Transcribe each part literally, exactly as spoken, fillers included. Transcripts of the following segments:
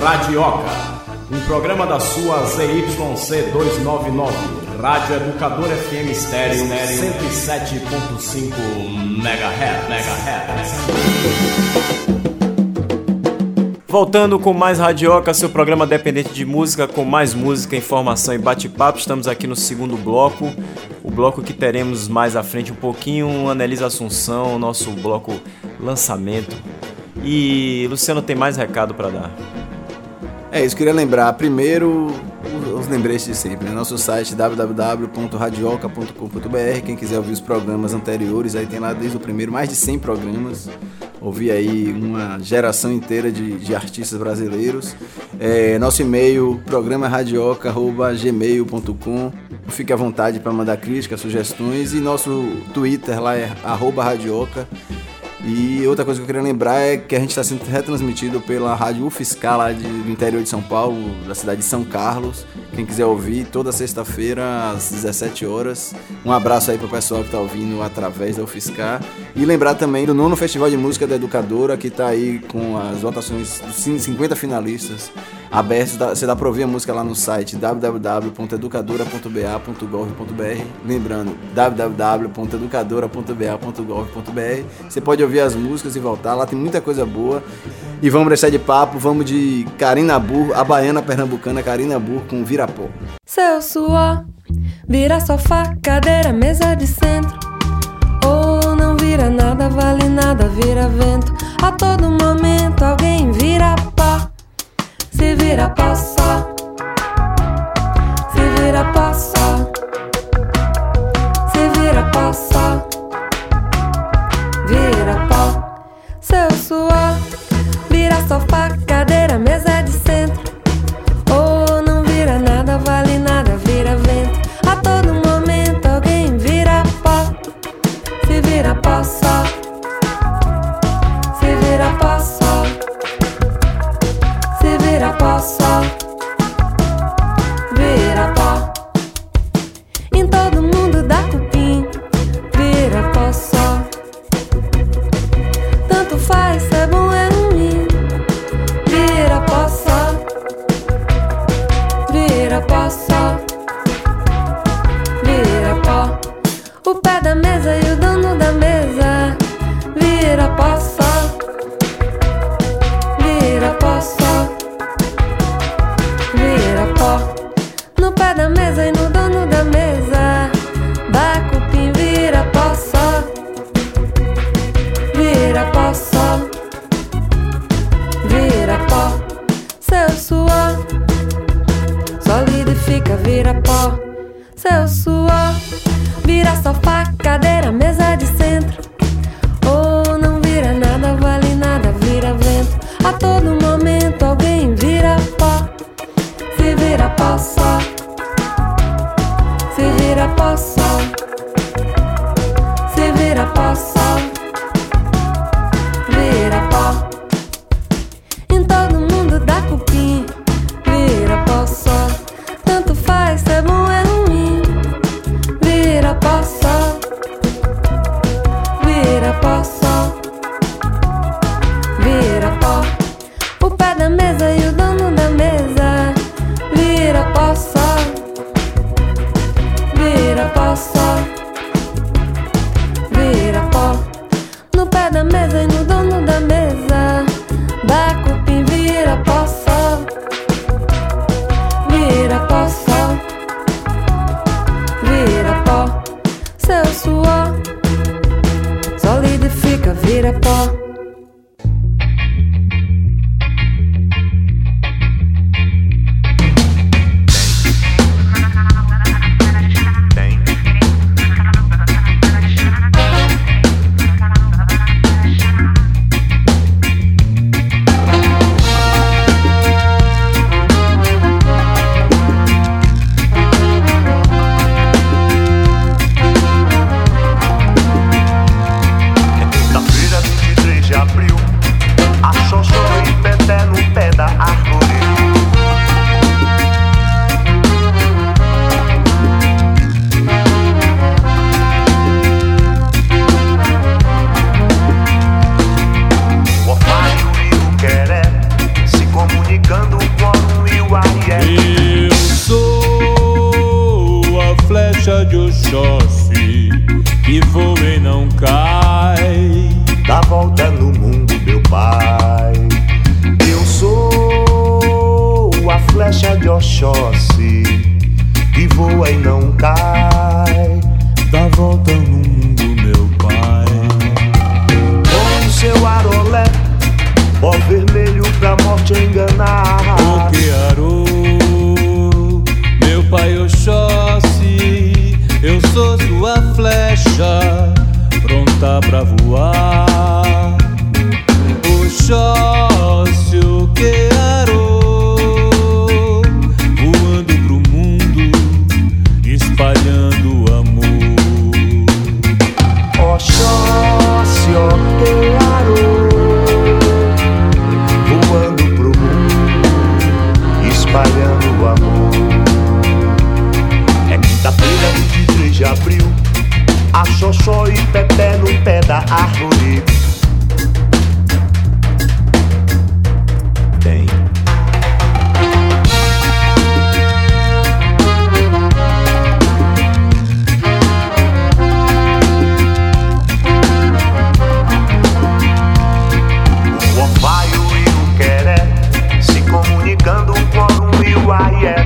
Radioca, um programa da sua Z Y C duzentos e noventa e nove, Rádio Educador F M Estéreo cento e sete ponto cinco megahertz. Voltando com mais Radioca, seu programa dependente de música, com mais música, informação e bate-papo. Estamos aqui no segundo bloco, o bloco que teremos mais à frente um pouquinho, Anelisa Assunção, nosso bloco lançamento. E Luciano tem mais recado para dar. É isso, queria lembrar primeiro os lembretes de sempre, né? Nosso site w w w ponto radioca ponto com ponto b r. Quem quiser ouvir os programas anteriores, aí tem lá desde o primeiro mais de cem programas. Ouvir aí uma geração inteira de, de artistas brasileiros. É, nosso e-mail, programa radioca arroba gmail ponto com. Fique à vontade para mandar críticas, sugestões. E nosso Twitter lá é arroba radioca. E outra coisa que eu queria lembrar é que a gente está sendo retransmitido pela Rádio UFSCar lá de, do interior de São Paulo, da cidade de São Carlos. Quem quiser ouvir, toda sexta-feira às dezessete horas. Um abraço aí para o pessoal que está ouvindo através da UFSCar. E lembrar também do nono Festival de Música da Educadora, que está aí com as votações dos cinquenta finalistas abertos. Você dá para ouvir a música lá no site w w w ponto educadora ponto b a ponto gov ponto b r. Lembrando, w w w ponto educadora ponto b a ponto gov ponto b r. Você pode ouvir as músicas e voltar, lá tem muita coisa boa. E vamos deixar de papo, vamos de Karina Burr, a baiana pernambucana Karina Burr com Virapó. Seu suor vira sofá, cadeira, mesa de centro. Ou não vira nada, vale nada, vira vento. A todo momento alguém vira pó. Se vira pó só, se vira pó só, se vira pó só, vira pó. Seu suor vira sofá, cadeira, mesa de centro. Ou não vira nada, vale nada, vira vento. A todo momento alguém vira pó. Se vira pó só, se vira pó só, se vira pó só, vira pó. Em todo mundo dá cupim, vira pó só. Tanto faz, se é bom é ruim, vira pó só, vira pó só, vira pó. O pé da mesa e o dono da mesa, vira pó só, vira pó só, vira pó. No pé da mesa e no dono da mesa, dá cupim, vira pó só, vira pó só, vira pó. Seu suor solidifica, vira pó. Seu suor vira sofá, cadeira, mesa de centro. Ou não vira nada, vale nada, vira vento. A todo momento alguém vira pó. Se vira pó só, se vira pó só, se vira pó só, vira pó. Em todo mundo dá cupim, vira pó só. Tanto faz, se é bom é ruim, vira pó só, vira pó só, vira pó. O pé da mesa e o dono da mesa, vira pó só, vira pó só, vira pó. No pé da mesa e no dono da mesa, dá cupim, vira pó só, vira pó só, vira pó. Seu suor solidifica, vira pó. Quinta-feira, vinte e três pronta pra voar. Oxóssi o que arou, voando pro mundo, espalhando amor. Oxóssi o que arou, voando pro mundo, espalhando amor. É quinta-feira, vinte e três de abril, a Xoxó e Pepé no pé da árvore. Tem. O orvalho e o queré se comunicando, o quórum e o aié.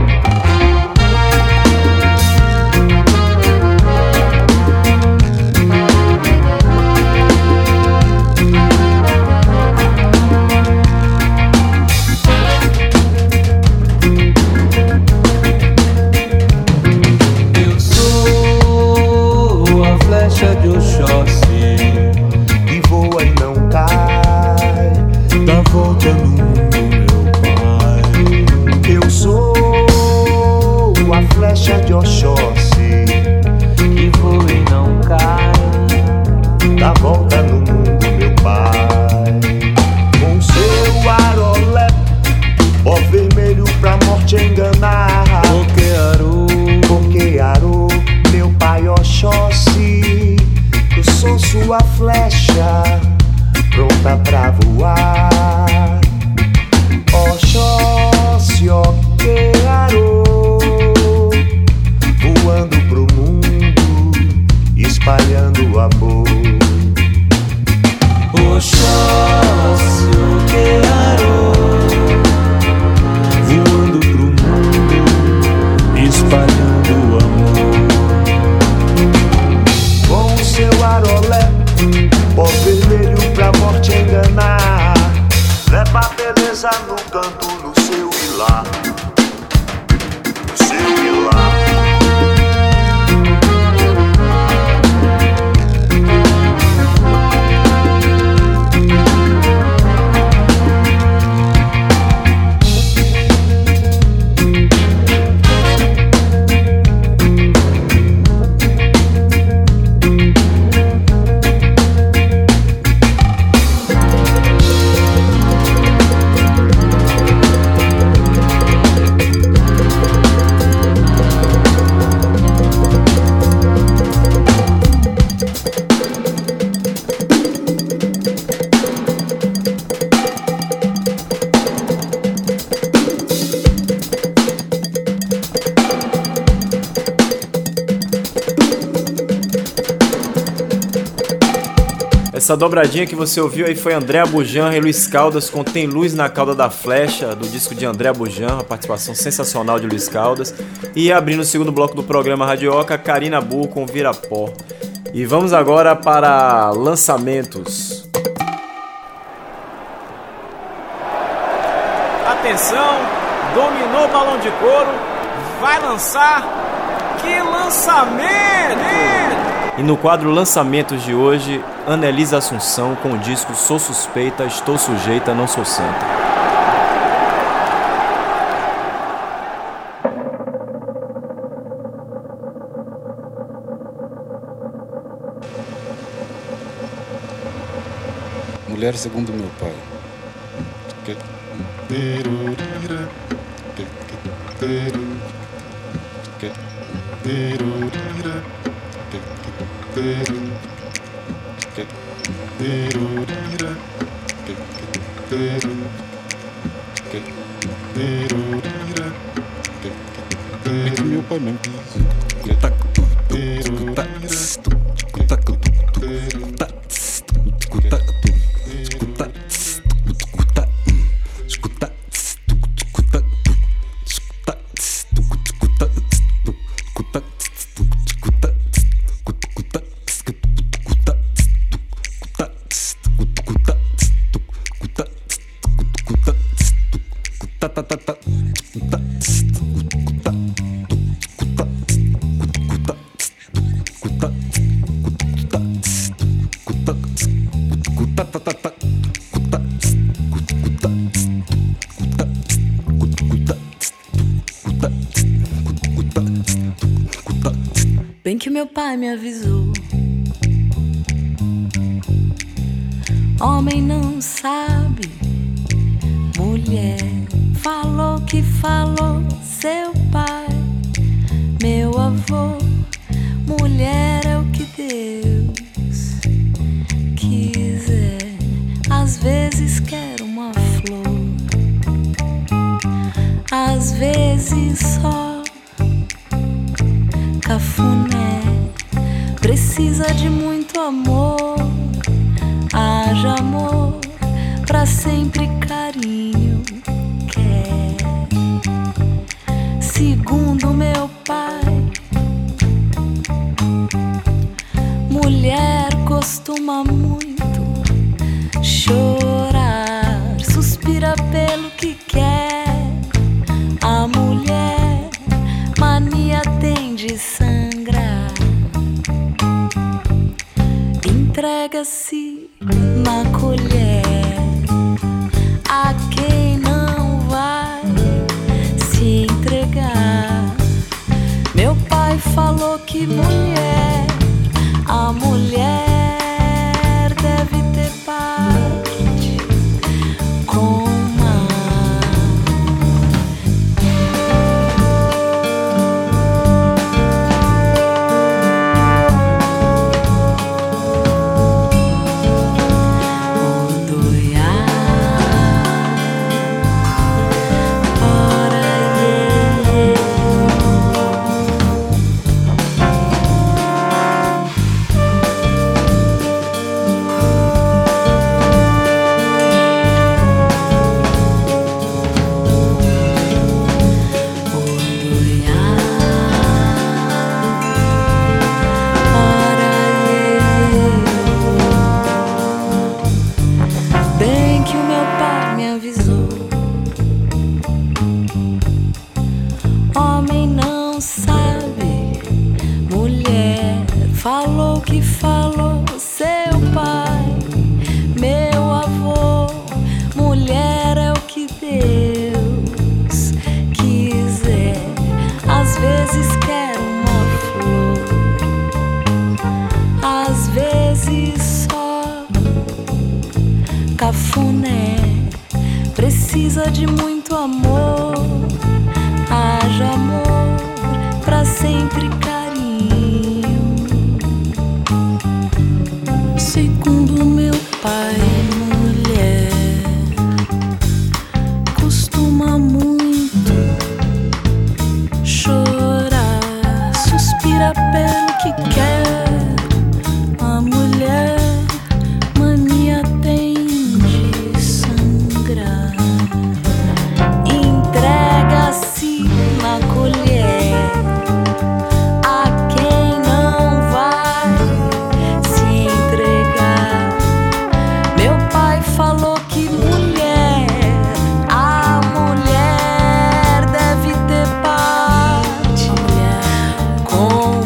De Oxóssi Que voa e não cai, dá volta no mundo, meu pai. eu sou a flecha de Oxóssi, Que voa e não cai, dá volta no mundo, meu pai. Com seu arolé, ó vermelho pra morte enganar. Coquearô, Coquearô, meu pai Oxóssi, eu sou sua flecha, pronta pra voar. Oxóssi, coquearô, voando pro mundo, espalhando amor. Oxóssi o que arou, voando pro mundo, espalhando amor. Com seu arolé, pó vermelho pra morte enganar. Leva a beleza no canto, no seu hilar, no seu hilar. Essa dobradinha que você ouviu aí foi André Bujanra e Luiz Caldas com Tem Luz na Cauda da Flecha, do disco de André Bujanra, participação sensacional de Luiz Caldas. E abrindo o segundo bloco do programa Radioca, Karina Burr com Virapó. E vamos agora para lançamentos. Atenção, dominou o balão de couro, vai lançar. Que lançamento! E no quadro Lançamentos de hoje, Anelisa Assunção com o disco Sou Suspeita, Estou Sujeita, Não Sou Santa. Mulher segundo meu pai. É que meu pai mesmo. pai me avisou. Homem não sabe, mulher falou que falou seu pai, meu avô. Mulher é o que Deus quiser. Às vezes quero uma flor, às vezes só cafuné. Precisa de muito amor, haja amor, pra sempre carinho quer. Segundo meu pai, mulher costuma muito chorar, suspira pelo que quer. A mulher mania tem de sangrar, entrega-se na colher a quem não vai se entregar. Meu pai falou que mulher, a mulher deve ter parte com cafuné. Precisa de muito amor, haja amor, pra sempre carinho. Segundo meu pai, mulher costuma muito chorar, suspira pelo que quer. A mulher mania tem de sangrar, entrega-se na colher a quem não vai se entregar. Meu pai falou que mulher, a mulher deve ter parte com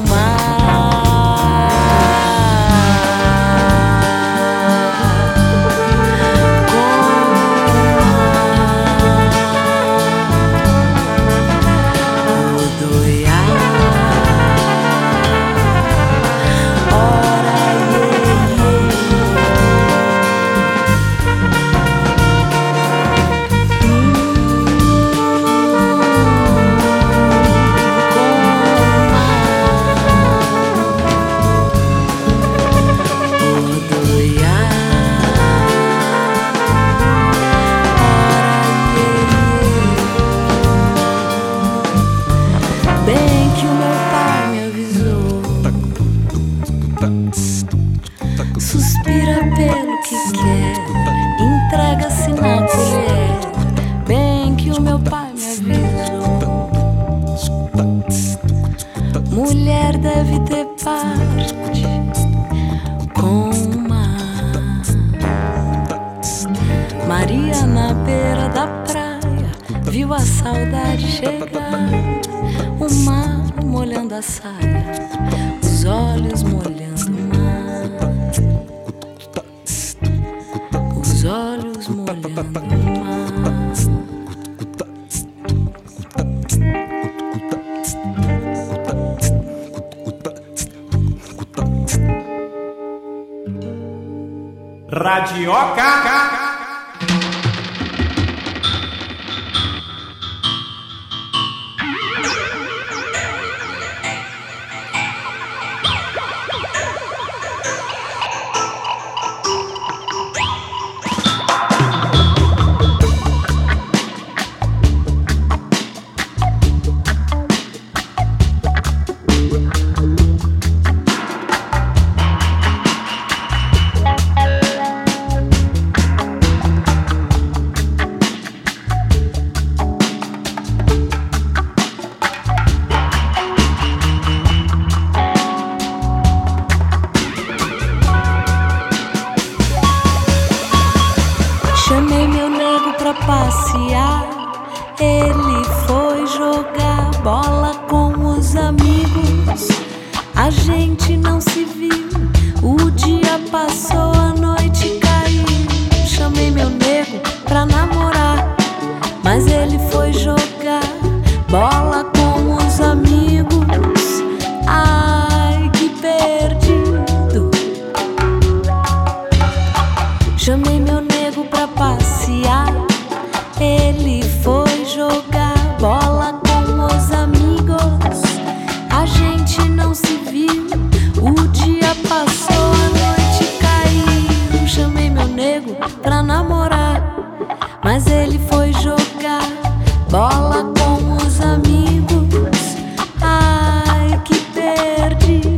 suspira pelo que quer, entrega-se na colher. Bem que o meu pai me avisou, mulher deve ter parte com o mar. Maria na beira da praia viu a saudade chegar, o mar molhando a saia, os olhos molhando o mar, os olhos molhando o mar. Radioca. Chamei meu nego pra passear, ele foi jogar bola com os amigos. A gente não se viu, o dia passou, a noite caiu. Chamei meu nego pra namorar, mas ele foi jogar bola com os amigos. Ai, que perdido. Chamei meu nego pra passear, ele foi jogar bola com os amigos. A gente não se viu, o dia passou, a noite caiu. Chamei meu nego pra namorar, mas ele foi jogar bola com os amigos. Ai, que perdido.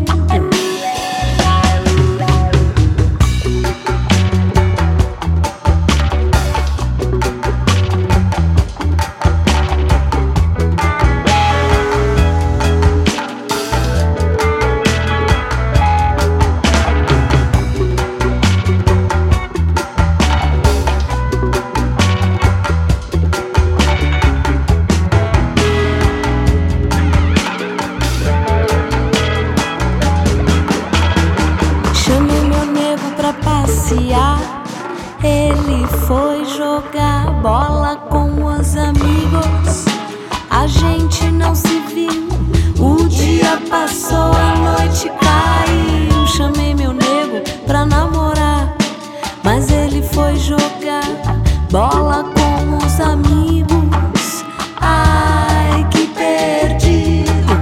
Ele foi jogar bola com os amigos. A gente não se viu, o dia passou, a noite caiu. Chamei meu nego pra namorar, mas ele foi jogar bola com os amigos. Ai, que perdido.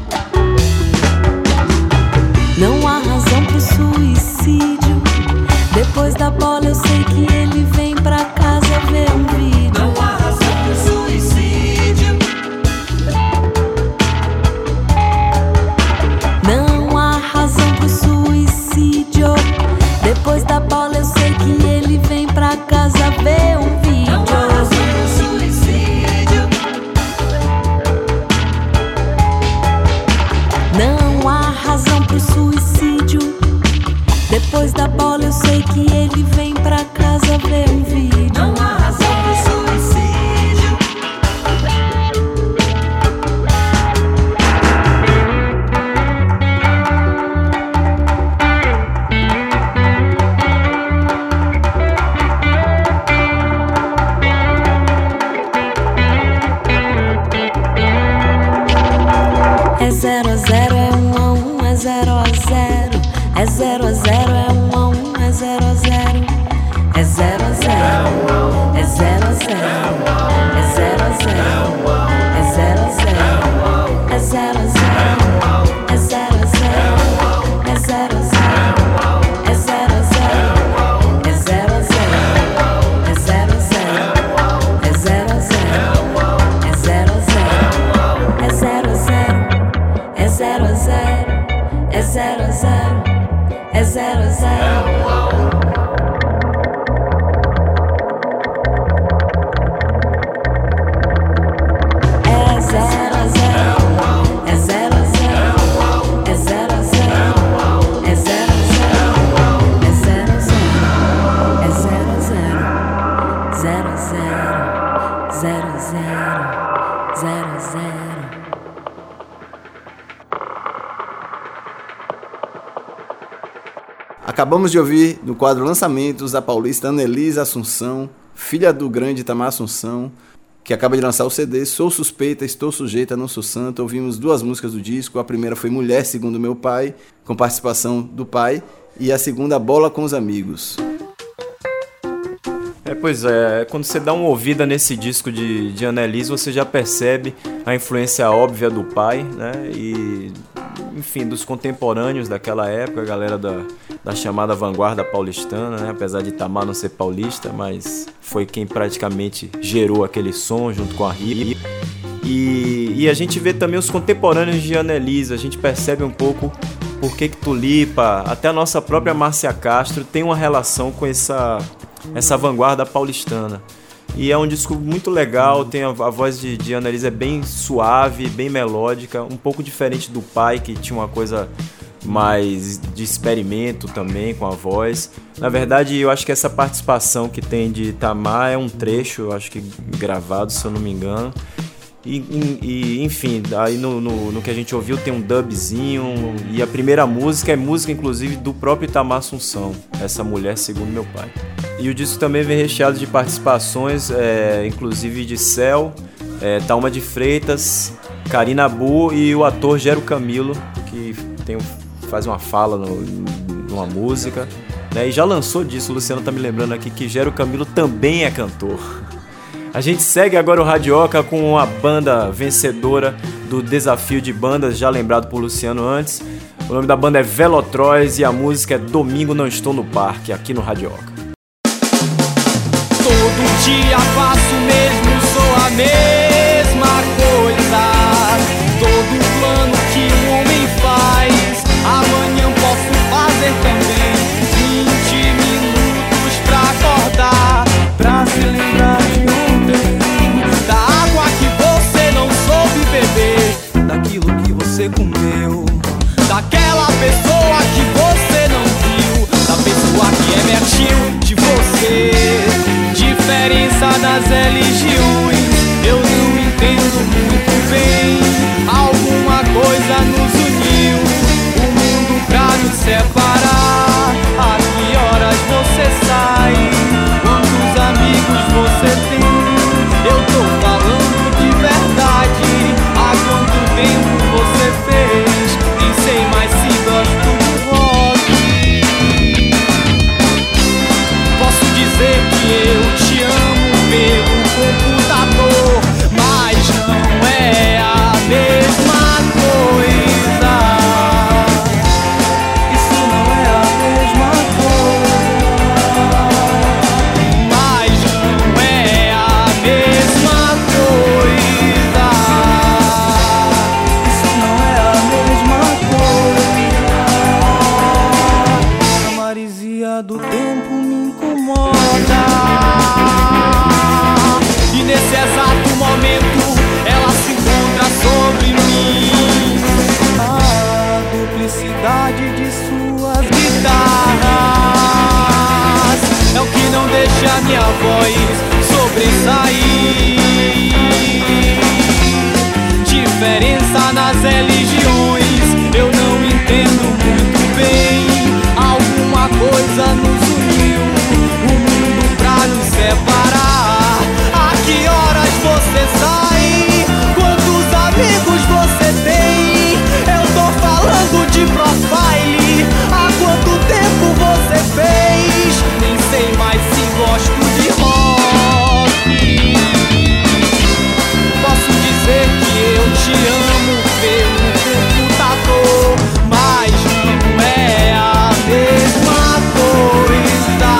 Não há razão pro suicídio. Depois da bola eu sei que ele vem pra casa ver um vídeo. Não há razão pro suicídio. Não há razão pro suicídio. Depois da bola eu sei que ele vem pra casa ver um vídeo. Não há razão pro suicídio. Não há razão pro suicídio. Depois da bola eu sei que ele vem pra casa ver um vídeo. Não há razão pro suicídio. É zero a zero, é um a um, é zero a zero. É zero a zero, é um a um, é zero a zero. É zero a zero, é zero a zero. É zero a zero, é zero a zero. É zero a zero, é zero a zero. É zero a zero, é zero a zero. É zero a zero, é zero a zero. É zero a zero, é zero a zero. É zero a zero, é zero a zero. É zero a zero. É zero a zero. É zero a zero. É zero a zero. É zero a zero. É zero a zero. É zero a zero. É zero a zero. Zero a zero. Zero a zero. Zero a zero. Acabamos de ouvir no quadro Lançamentos a paulista Anelisa Assunção, filha do grande Itamar Assunção, que acaba de lançar o C D Sou Suspeita, Estou Sujeita, Não Sou Santa. Ouvimos duas músicas do disco. A primeira foi Mulher Segundo Meu Pai, com participação do pai, e a segunda Bola com os Amigos. É, pois é, quando você dá uma ouvida nesse disco de, de Annelise, você já percebe a influência óbvia do pai, né? E, enfim, dos contemporâneos daquela época, a galera da, da chamada vanguarda paulistana, né? Apesar de Itamar não ser paulista, mas foi quem praticamente gerou aquele som junto com a Rita. E, e a gente vê também os contemporâneos de Annelise, a gente percebe um pouco por que que Tulipa, até a nossa própria Márcia Castro tem uma relação com essa... essa vanguarda paulistana. E é um disco muito legal, tem a, a voz de, de Annelise é bem suave, bem melódica, um pouco diferente do pai, que tinha uma coisa mais de experimento também com a voz. Na verdade, eu acho que essa participação que tem de Itamar é um trecho, eu acho que gravado, se eu não me engano. E, e enfim, aí no, no, no que a gente ouviu tem um dubzinho, e a primeira música é música inclusive do próprio Itamar Assunção, Essa Mulher Segundo Meu Pai. E o disco também vem recheado de participações, é, inclusive de Céu, é, Thalma de Freitas, Karina Bu e o ator Gero Camilo, que tem, faz uma fala no, numa música, né? E já lançou disso, o Luciano tá me lembrando aqui que Gero Camilo também é cantor. A gente segue agora o Radioca com a banda vencedora do desafio de bandas, já lembrado por Luciano antes. O nome da banda é Velotroz e a música é Domingo Não Estou no Parque, aqui no Radioca. Todo dia faço o mesmo, sou a mesma coisa. Todo plano que um homem faz, amanhã posso fazer também. Vinte minutos pra acordar, pra se lembrar de da água que você não soube beber, daquilo que você comeu, daquela pessoa que você não viu, da pessoa que emergiu de você. Diferença das religiões, eu não entendo muito bem. Alguma coisa nos uniu, o mundo pra nos separar. A que horas você sai? Quantos amigos você tem? Eu tô falando de verdade. Há quanto tempo você fez? Nem sei mais se gosto do rock. Posso dizer que eu te amo pelo computador, mas não é a mesma coisa. Isso não é a mesma coisa. Mas não é a mesma coisa. Isso não é a mesma coisa. A marisia do tempo me incomoda. E nesse exato momento ela se encontra sobre mim. A duplicidade de suas guitarras é o que não deixa minha voz sobressair. Diferença nas religiões, eu não entendo muito bem. Alguma coisa nos uniu, o mundo pra nos separar. A que horas você sai? Quantos amigos você tem? Eu tô falando de profile. Há quanto tempo você fez? Nem sei mais se gosto de rock. Posso dizer que eu te amo pelo computador, mas não é a mesma coisa.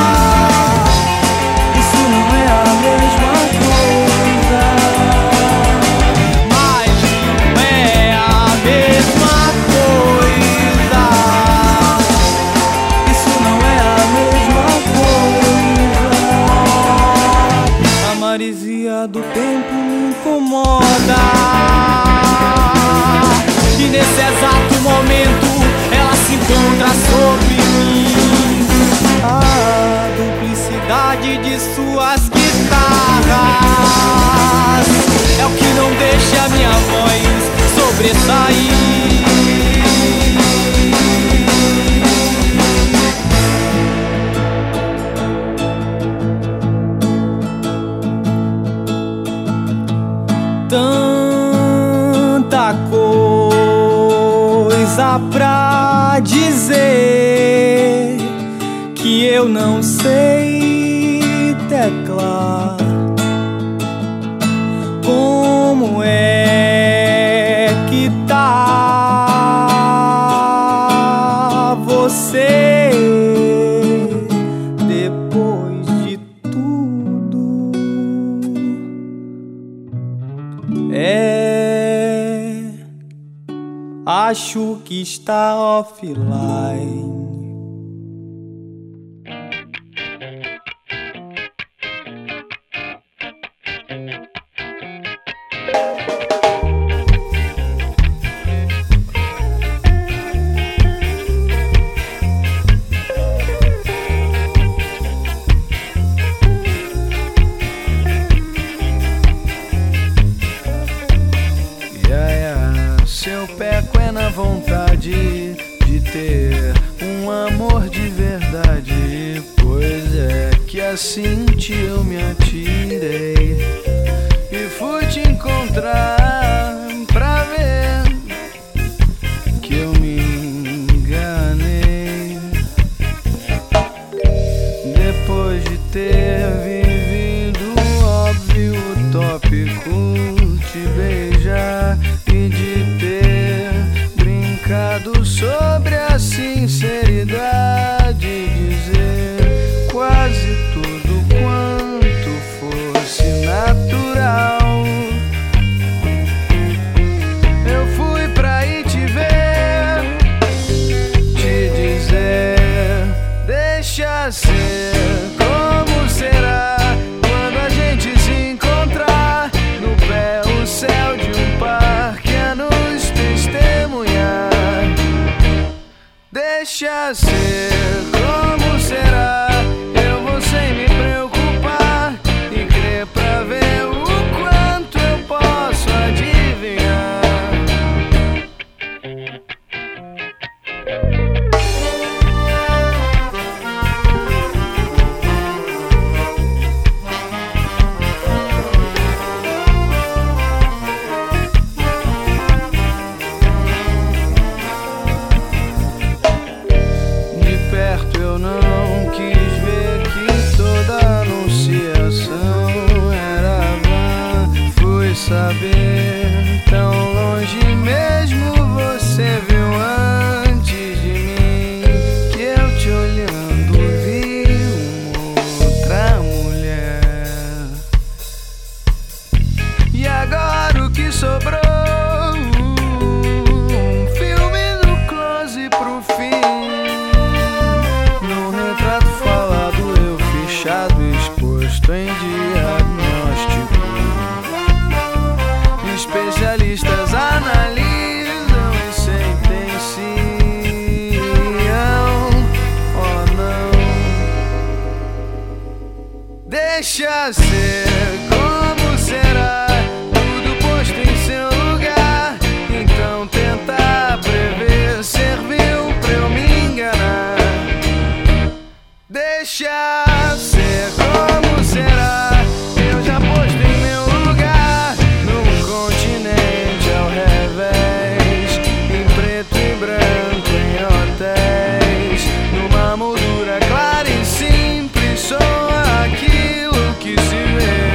Isso não é a mesma coisa. Mas não é a mesma coisa. Isso não é a mesma coisa. A marisia do tempo me incomoda. E nesse exato momento ela se encontra sobre mim. A duplicidade de suas guitarras é o que não deixa a minha voz sobressair. Tanta coisa pra dizer que eu não sei tecla. Como é que tá você depois de tudo? É, acho que está offline. Seu peco é na vontade de ter um amor de verdade. Pois é que assim te eu me atirei e fui te encontrar pra ver que eu me enganei. Depois de ter vivido o óbvio utópico, te beijar e de ter brincado sobre a sinceridade, dizer quase tudo quanto fosse natural. Eu fui pra ir te ver, te dizer, deixa ser como será quando a gente se encontrar no pé o céu de um parque a nos testemunhar. Deixa ser como será, eu vou sem me preocupar e crer pra ver o quanto eu posso adivinhar. Eu não quis ver que toda anunciação era vã. Fui saber tão longe mesmo você viu antes de mim que eu te olhando vi uma outra mulher. E agora o que sobrou? Um filme no close pro fim. Exposto em diagnóstico, especialistas analisam e sentenciam. Oh não, deixa ser como será, tudo posto em seu lugar. Então tentar prever serviu pra eu me enganar. Deixa ser como será, eu já postei meu lugar num continente ao revés, em preto e branco, em hotéis, numa moldura clara e simples, sou aquilo que se vê.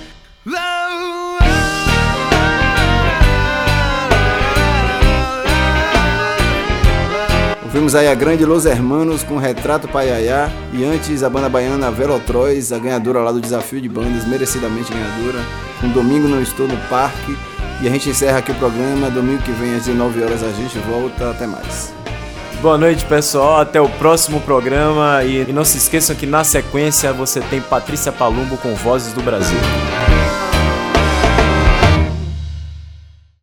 Ouvimos aí a grande Los Hermanos com Retrato Paiaiá e antes a banda baiana Velotroz, a ganhadora lá do Desafio de Bandas, merecidamente ganhadora, com Domingo Não Estou no Parque. E a gente encerra aqui o programa, domingo que vem às dezenove horas a gente volta, até mais. Boa noite, pessoal, até o próximo programa e não se esqueçam que na sequência você tem Patrícia Palumbo com Vozes do Brasil.